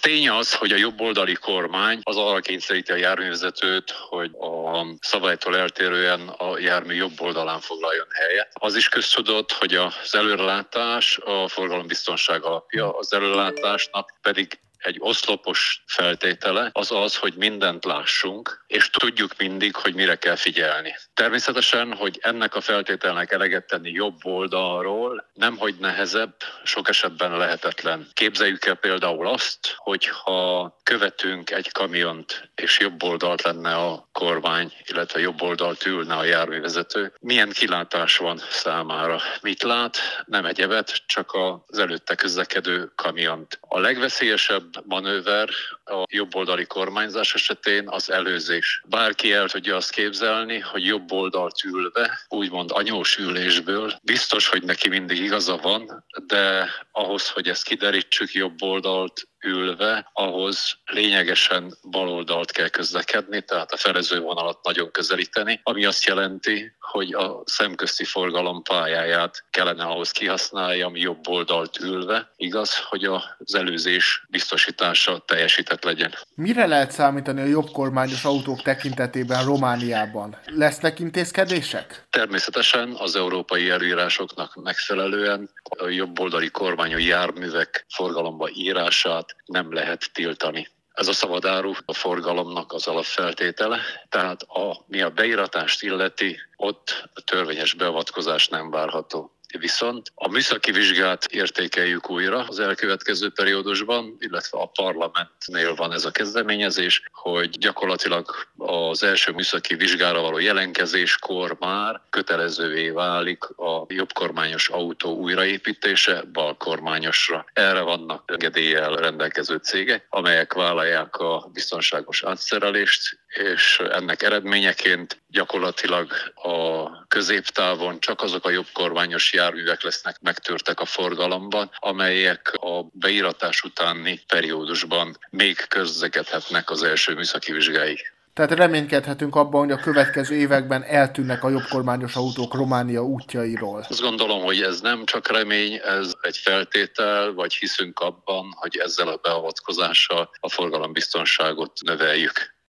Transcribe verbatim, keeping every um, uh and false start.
Tény az, hogy a jobboldali kormány az arra kényszeríti a járművezetőt, hogy a szabálytól eltérően a jármű jobb oldalán foglaljon helyet. Az is köztudott, hogy az előrelátás a forgalombiztonság alapja, az előrelátásnak pedig egy oszlopos feltétele az az, hogy mindent lássunk, és tudjuk mindig, hogy mire kell figyelni. Természetesen, hogy ennek a feltételnek eleget tenni jobb oldalról, nemhogy nehezebb, sok esetben lehetetlen. Képzeljük el például azt, hogyha követünk egy kamiont, és jobb oldalt lenne a kormány, illetve jobb oldalt ülne a járművezető. Milyen kilátás van számára? Mit lát? Nem egyebet, csak az előtte közlekedő kamiont. A legveszélyesebb manőver a jobboldali kormányzás esetén az előzés. Bárki el tudja azt képzelni, hogy jobb oldalt ülve, úgymond anyós ülésből, biztos, hogy neki mindig igaza van, de ahhoz, hogy ezt kiderítsük jobb oldalt ülve, ahhoz lényegesen baloldalt kell közlekedni, tehát a felezővonalat nagyon közelíteni, ami azt jelenti, hogy a szemközti forgalom pályáját kellene ahhoz kihasználni, ami jobb oldalt ülve. Igaz, hogy az előzés biztosítása teljesített legyen. Mire lehet számítani a jobbkormányos autók tekintetében Romániában? Lesznek intézkedések? Természetesen az európai előírásoknak megfelelően a jobboldali kormányú járművek forgalomba írását nem lehet tiltani. Ez a szabadáru a forgalomnak az alapfeltétele, tehát a, mi a beíratást illeti, ott a törvényes beavatkozás nem várható. Viszont a műszaki vizsgát értékeljük újra az elkövetkező periódusban, illetve a parlamentnél van ez a kezdeményezés, hogy gyakorlatilag az első műszaki vizsgára való jelentkezéskor már kötelezővé válik a jobbkormányos autó újraépítése balkormányosra. Erre vannak engedéllyel rendelkező cégek, amelyek vállalják a biztonságos átszerelést, és ennek eredményeként gyakorlatilag a középtávon csak azok a jobbkormányos járművek lesznek megtörtek a forgalomban, amelyek a beíratás utáni periódusban még közlekedhetnek az első műszaki vizsgáig. Tehát reménykedhetünk abban, hogy a következő években eltűnnek a jobbkormányos autók Románia útjairól. Azt gondolom, hogy ez nem csak remény, ez egy feltétel, vagy hiszünk abban, hogy ezzel a beavatkozással a forgalombiztonságot növeljük.